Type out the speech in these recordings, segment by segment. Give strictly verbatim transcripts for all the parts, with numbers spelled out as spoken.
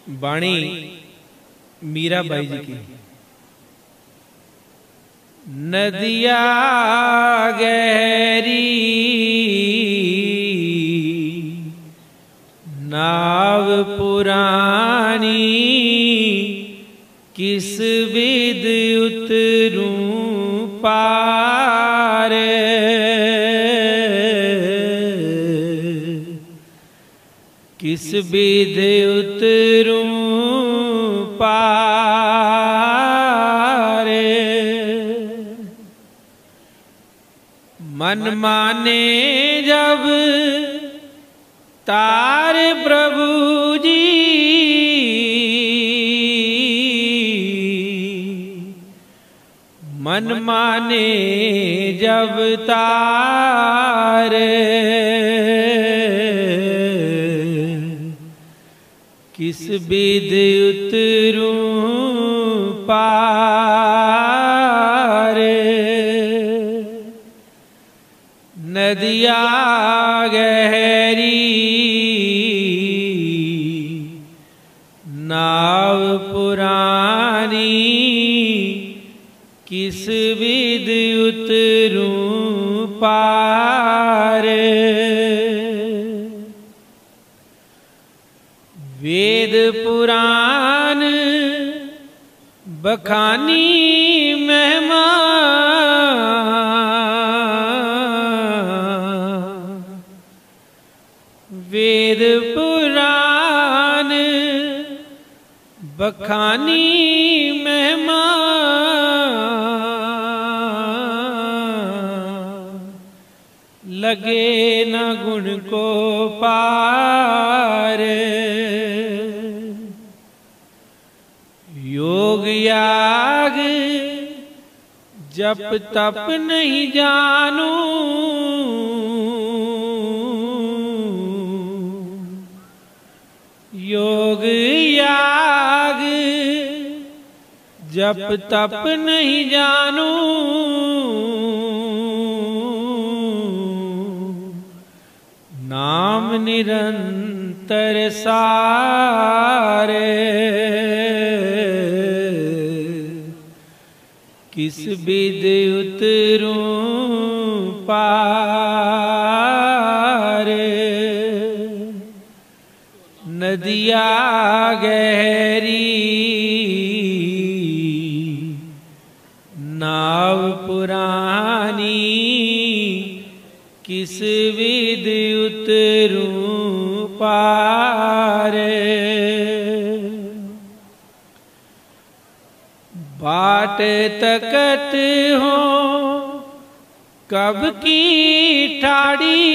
वाणी मीराबाई जी की। नदिया गहरी नाव पुरानी, किस विध उतरूं पार। किस विध उतरूं पार। मन माने जब तार प्रभु जी, मन माने जब तार। किस विध उतरूं पार। नदिया गहरी नाव पुरानी, किस विध उतरूं पार। वेद पुराण बखानी महिमा, वेद पुराण बखानी महिमा। लगे न गुण को पार। योग याग जप तप नहीं जानूं, योग याग जप तप नहीं जानूं। नाम निरंतर सारे, किस विध उतरूं पार। नदिया गहरी नाव पुरानी, किस विध उतरूं पार। बाट तकत हो कब की ठाड़ी,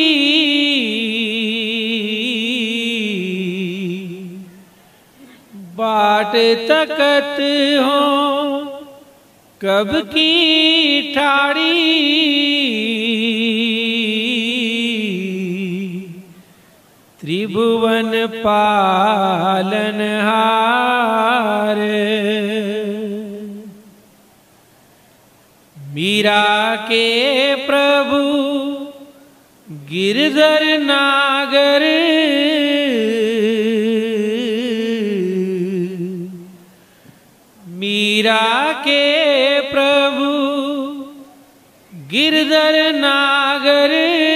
बाट तकत हो कब की ठाड़ी। त्रिभुवन पालनहार, मीरा के प्रभु गिरधर नागर। मीरा के प्रभु गिरधर नागर।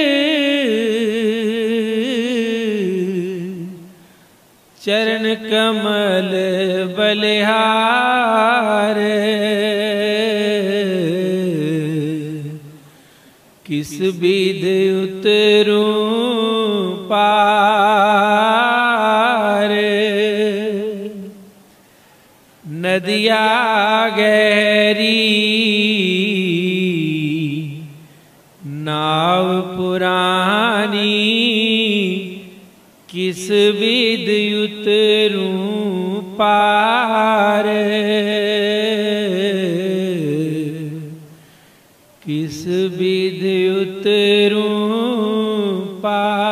चरण कमल बलिहार, किस विध उतरूं पार। नदिया गहरी नाव पुरानी, किस विध उतरूं पार। किस विध उतरूं पार।